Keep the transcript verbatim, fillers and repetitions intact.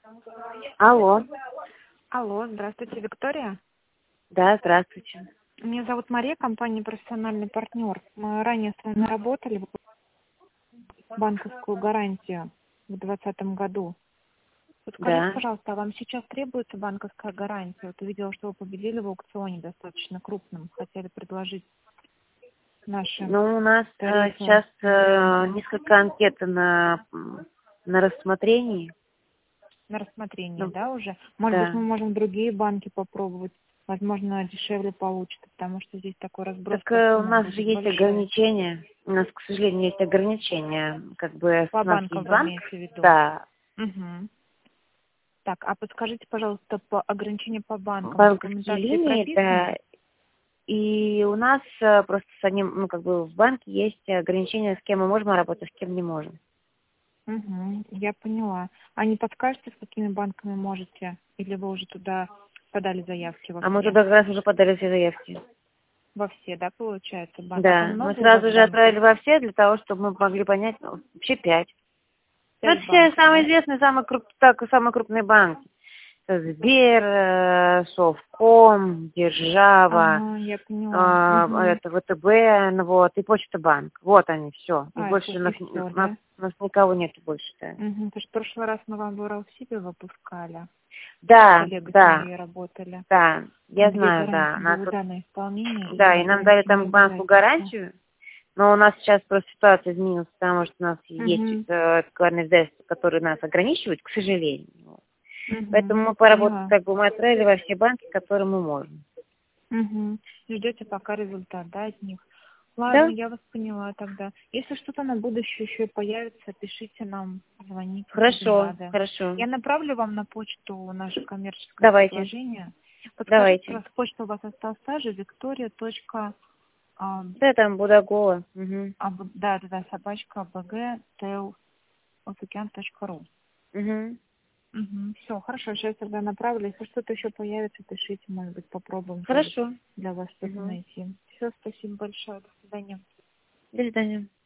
Алло. Алло, здравствуйте, Виктория. Да, здравствуйте. Меня зовут Мария, компания «Профессиональный партнер». Мы ранее с вами работали в банковскую гарантию в двадцатом году. Подскажите, Да. пожалуйста, а вам сейчас требуется банковская гарантия? Вот увидела, что вы победили в аукционе достаточно крупном. Хотели предложить наши Ну, у нас э, тарифы. сейчас э, несколько анкет на, м, на рассмотрении. На рассмотрение, Ну, да, уже? Может быть, да. мы можем другие банки попробовать. Возможно, дешевле получится, потому что здесь такой разброс Так по э, у суммам нас же будет есть большой. ограничения. У нас, к сожалению, есть ограничения. Как бы По у нас банкам есть вы банк. имеете в виду? Да. Угу. Так, а подскажите, пожалуйста, по ограничению по банкам в Банковские документации линии, да. прописано? И у нас э, просто с одним, ну, как бы в банке есть ограничения, с кем мы можем работать, с кем не можем. Угу, я поняла. А не подскажете, с какими банками можете? Или вы уже туда подали заявки во А мы все? туда как раз уже подали все заявки. Во все, да, получается, банк? А там Да, мы много у вас сразу же банков? отправили во все для того, чтобы мы могли понять, ну, вообще пять. Ну, это Пять все банков, самые да? известные, самые, круп, так, самые крупные банки. Это Сбер, э, Совком, Держава, Ага, я э, поняла. Угу. это ВТБ, ну вот, и Почта банк. Вот они, все. И А, больше это у нас, и все, у нас, да? у нас никого нету больше, да. Угу. Потому что в прошлый раз мы вам в Уралсибе выпускали. С Да, коллегой с да, моей работали. да, я Там две знаю, да. гарантии Нас было, вот, да, на исполнение и да, и на нам дали гарантийные там банку обязательства. гарантию. Но у нас сейчас просто ситуация изменилась, потому что у нас есть Угу. э, такое издательство, которые нас ограничивают, к сожалению. Вот. Угу. Поэтому мы поработали, Поняла. как бы мы отправили во все банки, которые мы можем. Угу. Ждете пока результат, да, от них. Ладно, Да? я вас поняла тогда. Если что-то на будущее еще появится, пишите нам, звоните, будем Хорошо, рады. хорошо. Я направлю вам на почту наше коммерческое Давайте, предложение. Подскажите, давайте. пожалуйста, почта у вас осталась та же, виктория. А, Да, там Будагова. Угу. а, да, да, да, собачка бг тел точка ру. Угу. Угу. Все, хорошо, сейчас тогда направлю. Если что-то еще появится, пишите, может быть, попробуем тоже Хорошо. для вас что-то Угу. найти. Все, спасибо большое, до свидания. До свидания.